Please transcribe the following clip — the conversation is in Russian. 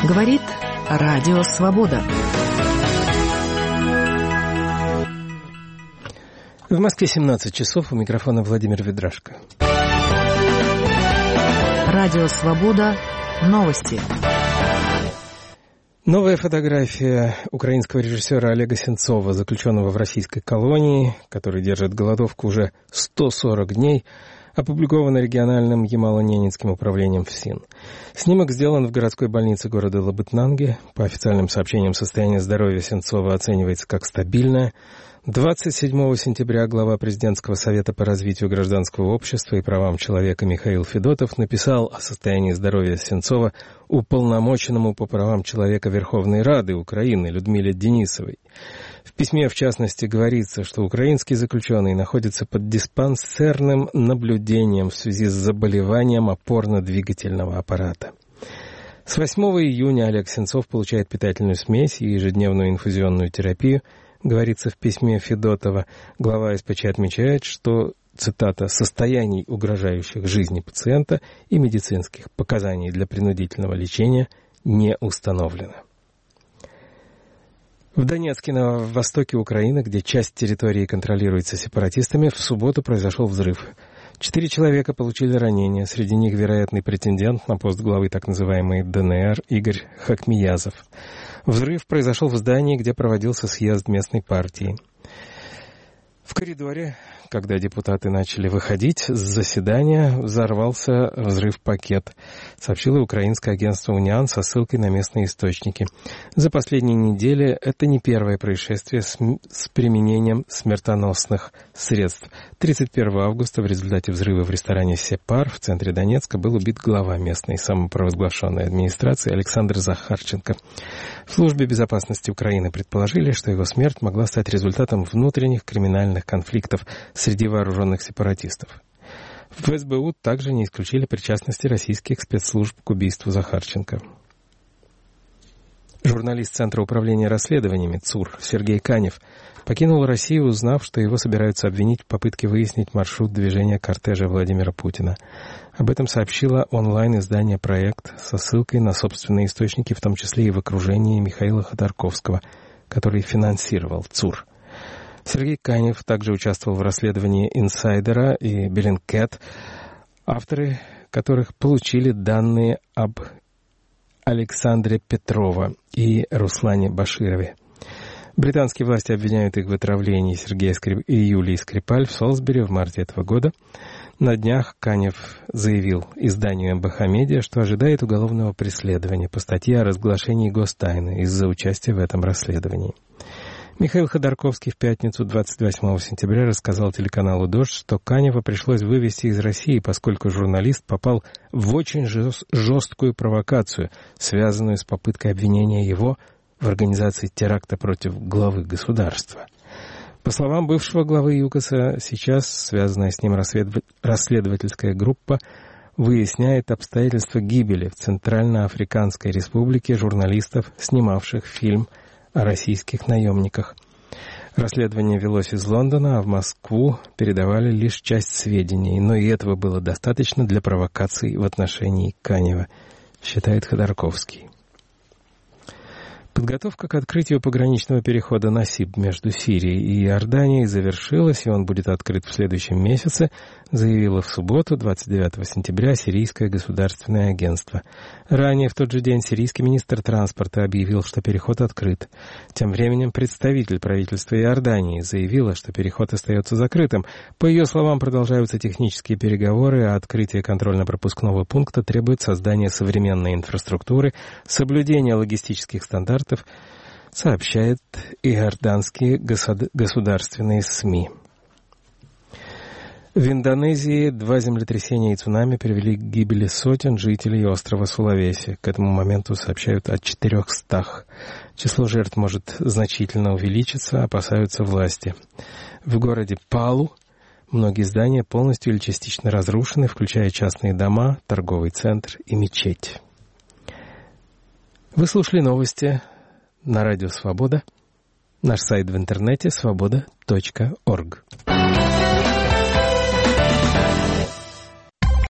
Говорит Радио Свобода. В Москве 17 часов, у микрофона Владимир Ведрашко. Радио Свобода. Новости. Новая фотография украинского режиссера Олега Сенцова, заключенного в российской колонии, который держит голодовку уже 140 дней, опубликована региональным Ямало-Ненецким управлением ФСИН. Снимок сделан в городской больнице города Лабытнанги. По официальным сообщениям, состояние здоровья Сенцова оценивается как стабильное. 27 сентября глава Президентского совета по развитию гражданского общества и правам человека Михаил Федотов написал о состоянии здоровья Сенцова уполномоченному по правам человека Верховной Рады Украины Людмиле Денисовой. В письме, в частности, говорится, что украинский заключенный находится под диспансерным наблюдением в связи с заболеванием опорно-двигательного аппарата. С 8 июня Олег Сенцов получает питательную смесь и ежедневную инфузионную терапию. Говорится в письме Федотова. Глава СПЧ отмечает, что, цитата, «состояний, угрожающих жизни пациента и медицинских показаний для принудительного лечения не установлено». В Донецке, на востоке Украины, где часть территории контролируется сепаратистами, в субботу произошел взрыв. 4 человека получили ранения, среди них вероятный претендент на пост главы так называемой ДНР Игорь Хакмиязов. Взрыв произошел в здании, где проводился съезд местной партии. В коридоре, когда депутаты начали выходить с заседания, взорвался взрыв-пакет, сообщило украинское агентство «Униан» со ссылкой на местные источники. За последние недели это не первое происшествие с применением смертоносных средств. 31 августа в результате взрыва в ресторане «Сепар» в центре Донецка был убит глава местной самопровозглашенной администрации Александр Захарченко. В службе безопасности Украины предположили, что его смерть могла стать результатом внутренних криминальных конфликтов среди вооруженных сепаратистов. В СБУ также не исключили причастности российских спецслужб к убийству Захарченко. Журналист Центра управления расследованиями ЦУР Сергей Канев покинул Россию, узнав, что его собираются обвинить в попытке выяснить маршрут движения кортежа Владимира Путина. Об этом сообщило онлайн-издание «Проект» со ссылкой на собственные источники, в том числе и в окружении Михаила Ходорковского, который финансировал ЦУР. Сергей Канев также участвовал в расследовании «Инсайдера» и «Беллингкэт», авторы которых получили данные об Александре Петрова и Руслане Баширове. Британские власти обвиняют их в отравлении Сергея и Юлии Скрипаль в Солсбери в марте этого года. На днях Канев заявил изданию МБХ Медиа, что ожидает уголовного преследования по статье о разглашении гостайны из-за участия в этом расследовании. Михаил Ходорковский в пятницу 28 сентября рассказал телеканалу «Дождь», что Канева пришлось вывести из России, поскольку журналист попал в очень жесткую провокацию, связанную с попыткой обвинения его в организации теракта против главы государства. По словам бывшего главы ЮКОСа, сейчас связанная с ним расследовательская группа выясняет обстоятельства гибели в Центральноафриканской Республике журналистов, снимавших фильм о российских наемниках. Расследование велось из Лондона, а в Москву передавали лишь часть сведений, но и этого было достаточно для провокаций в отношении Канева, считает Ходорковский. Подготовка к открытию пограничного перехода Насиб между Сирией и Иорданией завершилась, и он будет открыт в следующем месяце, заявило в субботу, 29 сентября, Сирийское государственное агентство. Ранее в тот же день сирийский министр транспорта объявил, что переход открыт. Тем временем представитель правительства Иордании заявила, что переход остается закрытым. По ее словам, продолжаются технические переговоры, а открытие контрольно-пропускного пункта требует создания современной инфраструктуры, соблюдения логистических стандартов, сообщают иорданские государственные СМИ. В Индонезии 2 землетрясения и цунами привели к гибели сотен жителей острова Сулавеси. К этому моменту сообщают о 400. Число жертв может значительно увеличиться, опасаются власти. В городе Палу многие здания полностью или частично разрушены, включая частные дома, торговый центр и мечеть. Вы слушали новости на радио «Свобода». Наш сайт в интернете — свобода.орг.